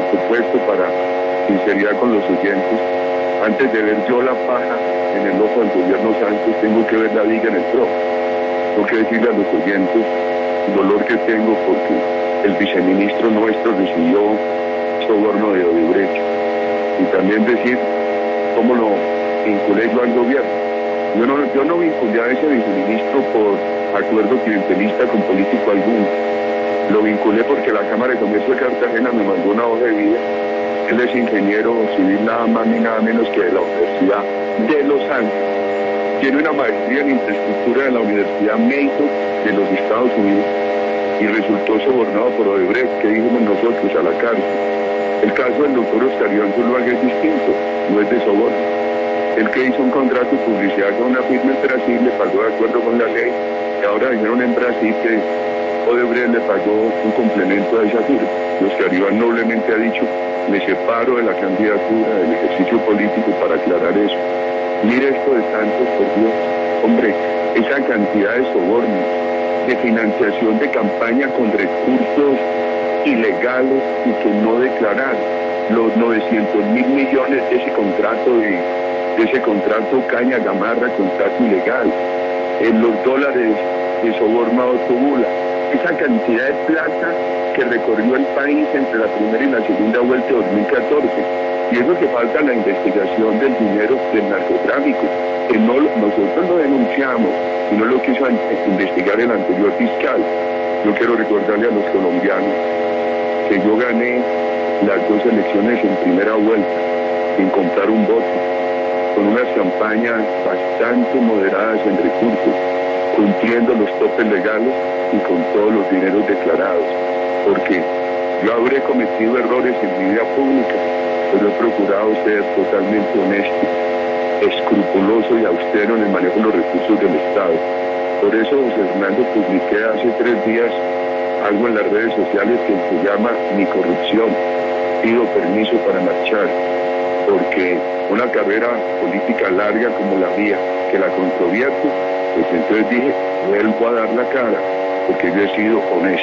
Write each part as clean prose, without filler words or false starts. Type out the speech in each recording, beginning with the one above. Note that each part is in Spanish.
supuesto, para sinceridad con los oyentes, antes de ver yo la paja en el ojo del gobierno Santos, tengo que ver la viga en el trono. Tengo que decirle a los oyentes el dolor que tengo porque el viceministro nuestro recibió soborno de Odebrecht. Y también decir cómo lo vinculé yo al gobierno. Yo no vinculé a ese viceministro por acuerdo clientelista con político alguno. Lo vinculé porque la Cámara de Comercio de Cartagena me mandó una hoja de vida. Él es ingeniero civil nada más ni nada menos que de la Universidad de Los Ángeles. Tiene una maestría en infraestructura de la Universidad Mason de los Estados Unidos y resultó sobornado por Odebrecht, que dijimos nosotros, a la cárcel. El caso del doctor Oscar Iván Zuluaga es distinto, no es de soborno. El que hizo un contrato de publicidad con una firma en Brasil le pagó de acuerdo con la ley y ahora dijeron en Brasil que Odebrecht le pagó un complemento a esa firma. Oscar Iván noblemente ha dicho, me separo de la candidatura, del ejercicio político para aclarar eso. Mire esto de Santos, por Dios. Hombre, esa cantidad de sobornos, de financiación de campaña con recursos ilegales y que no declararon, los 900.000 millones de ese contrato Caña Gamarra, contrato ilegal, los dólares de soborno a Otto Bula, esa cantidad de plata que recorrió el país entre la primera y la segunda vuelta de 2014. Y eso que falta la investigación del dinero del narcotráfico, que nosotros lo denunciamos y no lo quiso investigar el anterior fiscal. Yo quiero recordarle a los colombianos que yo gané las 2 elecciones en primera vuelta, sin comprar un voto, con unas campañas bastante moderadas en recursos, cumpliendo los topes legales y con todos los dineros declarados, porque yo habré cometido errores en mi vida pública, pero he procurado ser totalmente honesto, escrupuloso y austero en el manejo de los recursos del Estado. Por eso, José Fernando, publiqué hace 3 días algo en las redes sociales que se llama Mi Corrupción. Pido permiso para marchar, porque una carrera política larga como la mía, que la controvierte, pues entonces dije, vuelvo a dar la cara, porque yo he sido honesto.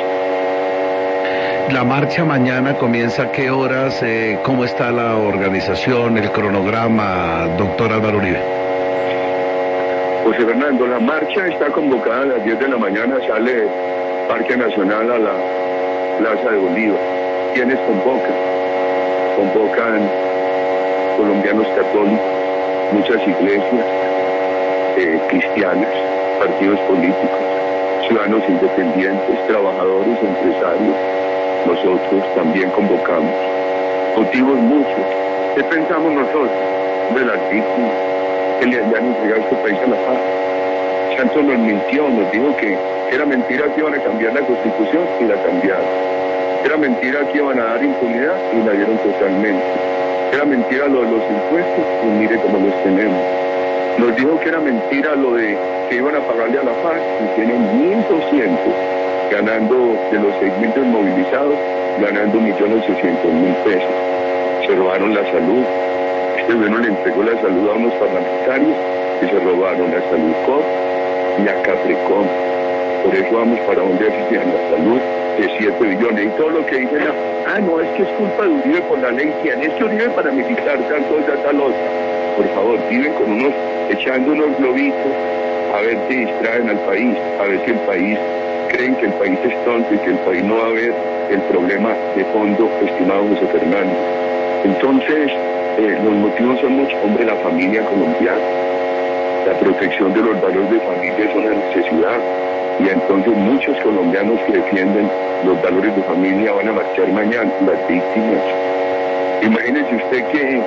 La marcha mañana comienza ¿a qué horas? ¿Cómo está la organización, el cronograma, doctor Álvaro Uribe? José Fernando, la marcha está convocada a las 10 de la mañana, sale Parque Nacional a la Plaza de Bolívar. ¿Quiénes convocan? Convocan colombianos católicos, muchas iglesias, cristianas, partidos políticos, ciudadanos independientes, trabajadores, empresarios. Nosotros también convocamos. Motivos muchos. ¿Qué pensamos nosotros? De las víctimas que le habían entregado este país a la paz. Santos nos mintió, nos dijo que era mentira que iban a cambiar la Constitución y la cambiaron. Era mentira que iban a dar impunidad y la dieron totalmente. Era mentira lo de los impuestos y mire cómo los tenemos. Nos dijo que era mentira lo de que iban a pagarle a la paz y tienen 1.200 ganando de los 6.000 desmovilizados, ganando 1.800.000 pesos. Se robaron la salud. Este gobierno le entregó la salud a unos parlamentarios y se robaron la salud COP y a Caprecom. Por eso vamos para un déficit en la salud de 7 billones. Y todo lo que dicen, no, es que es culpa de Uribe por la ley 100, es que Uribe paramilitar, tal cosa, tal otra. Por favor, viven con echando unos globitos, a ver si distraen al país, a ver si el país, creen que el país es tonto y que el país no va a ver el problema de fondo, estimado José Fernando. Entonces, los motivos son muchos. Hombre, la familia colombiana, la protección de los valores de familia es una necesidad. Y entonces muchos colombianos que defienden los valores de familia van a marchar mañana, las víctimas. Imagínense usted que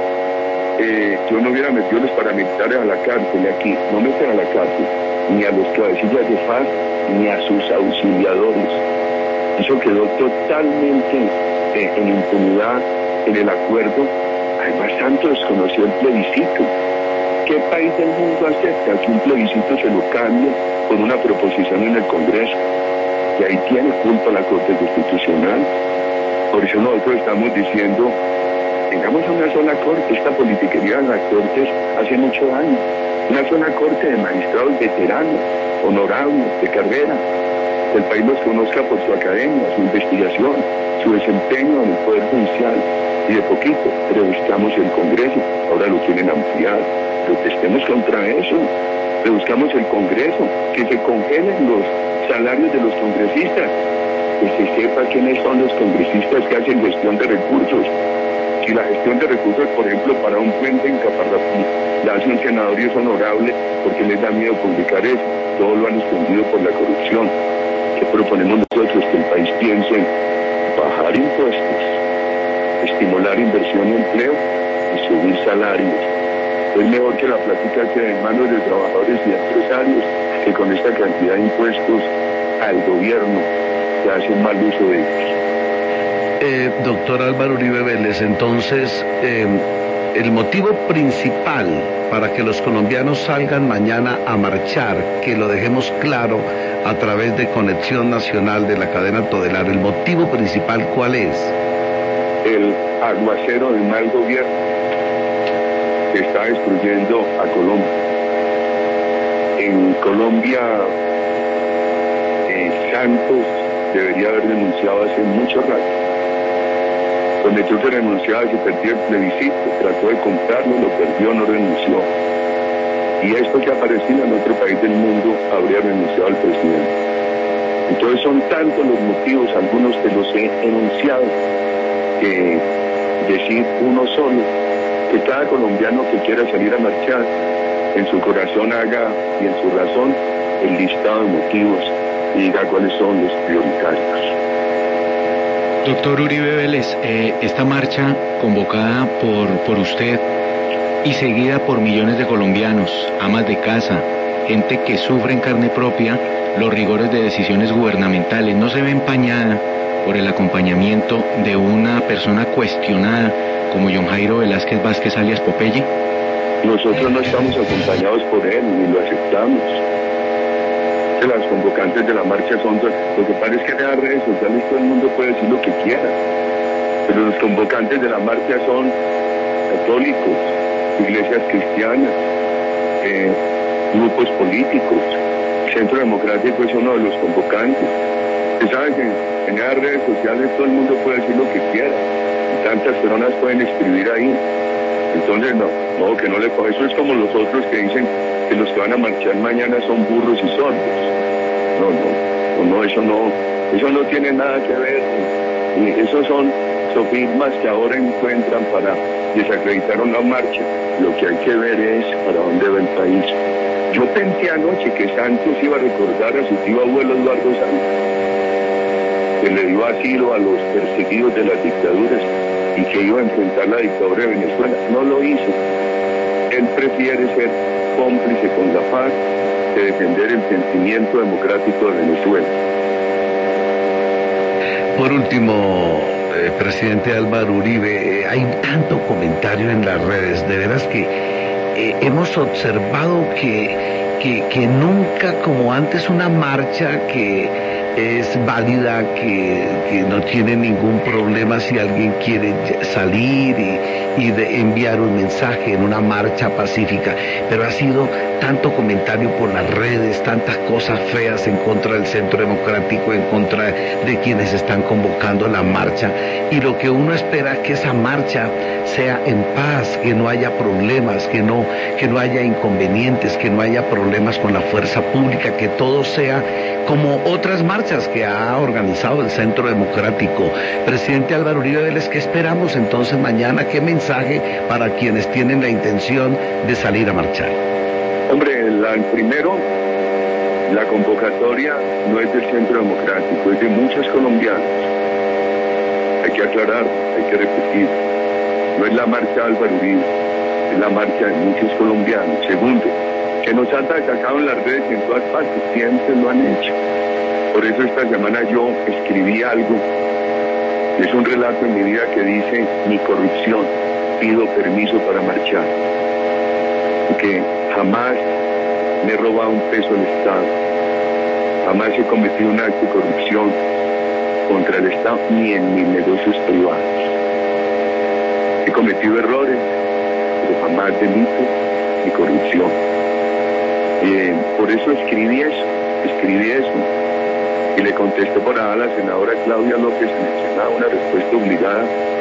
yo no hubiera metido a los paramilitares a la cárcel aquí, no meten a la cárcel ni a los cabecillas de FARC ni a sus auxiliadores. Eso quedó totalmente en impunidad en el acuerdo. Además, Santos desconoció el plebiscito. ¿Qué país del mundo acepta que un plebiscito se lo cambie con una proposición en el Congreso? Y ahí tiene culpa la Corte Constitucional. Por eso nosotros estamos diciendo, tengamos una sola corte. Esta politiquería de las cortes hace mucho daño. Una sola corte de magistrados veteranos, honorables, de carrera. Que el país los conozca por su academia, su investigación, su desempeño en el Poder Judicial. y de poquito, pero buscamos el Congreso, ahora lo quieren ampliar, protestemos contra eso, pero buscamos el Congreso, que se congelen los salarios de los congresistas, que se sepa quiénes son los congresistas que hacen gestión de recursos. Si la gestión de recursos, por ejemplo, para un puente en Caparrapí, la hace un senador y es honorable porque les da miedo publicar eso, todo lo han escondido por la corrupción. ¿Qué proponemos nosotros? Que el país piense en bajar impuestos, estimular inversión y empleo y subir salarios. Es mejor que la plática quede en manos de trabajadores y empresarios que con esta cantidad de impuestos al gobierno que hace un mal uso de ellos. Doctor Álvaro Uribe Vélez, entonces, el motivo principal para que los colombianos salgan mañana a marchar, que lo dejemos claro a través de Conexión Nacional de la cadena Todelar, el motivo principal, ¿cuál es? El aguacero del mal gobierno que está destruyendo a Colombia. En Colombia, Santos debería haber denunciado hace mucho rato. Prometió que renunciaba, se perdió el plebiscito, trató de comprarlo, lo perdió, no renunció. Y esto que ha aparecido en otro país del mundo habría renunciado al presidente. Entonces son tantos los motivos, algunos que los he enunciado, que decir uno solo, que cada colombiano que quiera salir a marchar, en su corazón haga y en su razón el listado de motivos y diga cuáles son los prioritarios. Doctor Uribe Vélez, esta marcha convocada por usted y seguida por millones de colombianos, amas de casa, gente que sufre en carne propia los rigores de decisiones gubernamentales, ¿no se ve empañada por el acompañamiento de una persona cuestionada como John Jairo Velázquez Vázquez alias Popeye? Nosotros no estamos acompañados por él, ni lo aceptamos. Las convocantes de la marcha son, lo que pasa es que en las redes sociales todo el mundo puede decir lo que quiera, pero los convocantes de la marcha son católicos, iglesias cristianas, grupos políticos. El Centro Democrático es uno de los convocantes. Usted sabe que en las redes sociales todo el mundo puede decir lo que quiera, y tantas personas pueden escribir ahí. Entonces no, que no le coge. Eso es como los otros que dicen que los que van a marchar mañana son burros y sordos. No, eso no tiene nada que ver. Y esos son sofismas que ahora encuentran para desacreditar una marcha. Lo que hay que ver es para dónde va el país. Yo pensé anoche que Santos iba a recordar a su tío abuelo Eduardo Santos, que le dio asilo a los perseguidos de las dictaduras y que iba a enfrentar la dictadura de Venezuela. No lo hizo. Él prefiere ser cómplice con la paz que defender el sentimiento democrático de Venezuela. Por último, presidente Álvaro Uribe, hay tanto comentario en las redes, de veras que hemos observado que nunca como antes una marcha que es válida, que no tiene ningún problema si alguien quiere salir y enviar un mensaje en una marcha pacífica, pero ha sido tanto comentario por las redes, tantas cosas feas en contra del Centro Democrático, en contra de quienes están convocando la marcha, y lo que uno espera es que esa marcha sea en paz, que no haya problemas, que no haya inconvenientes, que no haya problemas con la fuerza pública, que todo sea como otras marchas que ha organizado el Centro Democrático. Presidente Álvaro Uribe Vélez, ¿qué esperamos entonces mañana? ¿Qué mensaje para quienes tienen la intención de salir a marchar? Hombre, primero, la convocatoria no es del Centro Democrático, es de muchos colombianos. Hay que aclarar, hay que repetir. No es la marcha Álvaro Uribe, es la marcha de muchos colombianos. Segundo, que nos han atacado en las redes en todas partes, siempre lo han hecho. Por eso esta semana yo escribí algo, es un relato en mi vida que dice: mi corrupción, pido permiso para marchar. Porque jamás me he robado un peso al Estado, jamás he cometido un acto de corrupción contra el Estado ni en mis negocios privados. He cometido errores, pero jamás delito ni corrupción. Por eso escribí eso, y le contesté por ahí a la senadora Claudia López en el Senado una respuesta obligada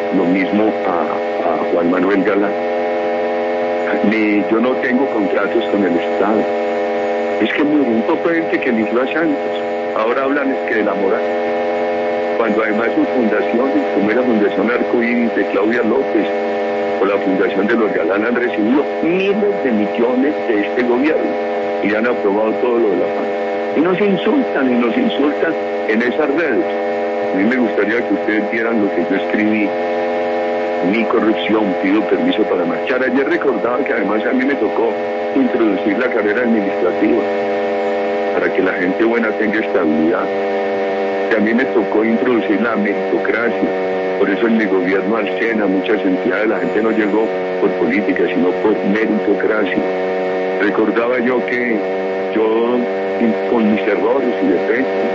lo mismo a Juan Manuel Galán. Yo no tengo contratos con el Estado. Es que murió un poco de gente que eligió a Santos. Ahora hablan es que de la moral. Cuando además sus fundaciones, como era Fundación Arcoíris de Claudia López o la Fundación de los Galán, han recibido miles de millones de este gobierno y han aprobado todo lo de la paz. Y nos insultan en esas redes. A mí me gustaría que ustedes vieran lo que yo escribí. Mi corrupción, pido permiso para marchar. Ayer recordaba que además a mí me tocó introducir la carrera administrativa para que la gente buena tenga estabilidad. Y a mí me tocó introducir la meritocracia. Por eso en mi gobierno al SENA, muchas entidades, la gente no llegó por política, sino por meritocracia. Recordaba yo que yo, con mis errores y defectos,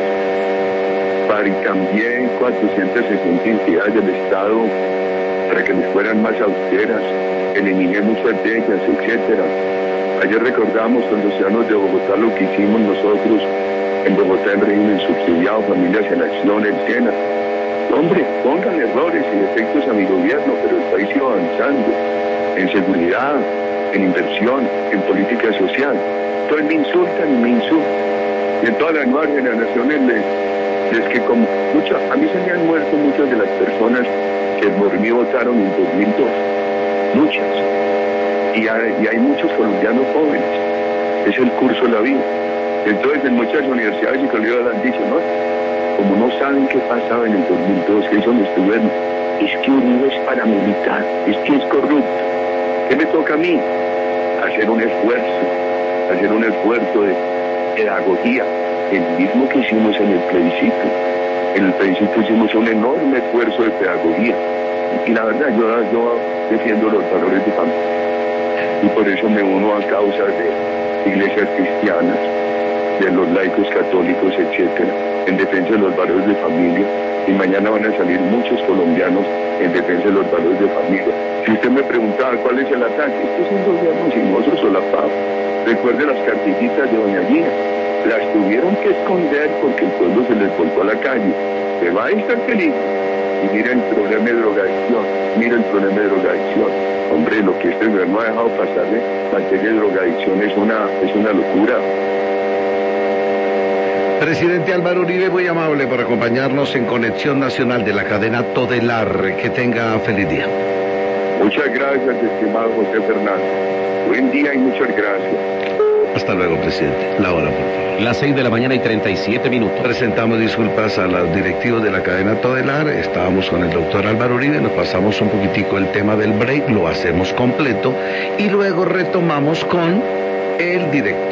cambié 460 entidades del Estado para que les fueran más austeras, eliminé muchas de ellas, etcétera. Ayer recordamos con los ciudadanos de Bogotá lo que hicimos nosotros en Bogotá en régimen subsidiado, Familias en Acción, el SENA. Hombre, pongan errores y defectos a mi gobierno, pero el país iba avanzando en seguridad, en inversión, en política social. Entonces me insultan. Y en todas las nuevas generaciones es que como a mí se me han muerto muchas de las personas que por mí votaron en 2002, muchas, y hay muchos colombianos jóvenes, es el curso de la vida. Entonces en muchas universidades y colegios han dicho, no, como no saben qué pasaba en el 2002, que eso no estuvieron, es que Uribe es paramilitar, es que es corrupto. ¿Qué me toca a mí? Hacer un esfuerzo de pedagogía, el mismo que hicimos en el plebiscito. En el plebiscito hicimos un enorme esfuerzo de pedagogía. Y la verdad, yo defiendo los valores de familia. Y por eso me uno a causas de iglesias cristianas, de los laicos católicos, etcétera, en defensa de los valores de familia. Y mañana van a salir muchos colombianos en defensa de los valores de familia. Si usted me preguntaba cuál es el ataque, este es un gobierno sinuoso, solapado. Recuerde las cartillitas de doña Gina. Las tuvieron que esconder porque el pueblo se les volcó a la calle. Pero ahí está el peligro. Y mira el problema de drogadicción. Hombre, lo que este gobierno ha dejado pasar en materia de drogadicción es una locura. Presidente Álvaro Uribe, muy amable por acompañarnos en Conexión Nacional de la cadena Todelar. Que tenga feliz día. Muchas gracias, estimado José Fernández. Buen día y muchas gracias. Hasta luego, presidente. La hora, por favor. Las 6:37 a.m. Presentamos disculpas a los directivos de la cadena Todelar. Estábamos con el doctor Álvaro Uribe, nos pasamos un poquitico el tema del break, lo hacemos completo y luego retomamos con el director.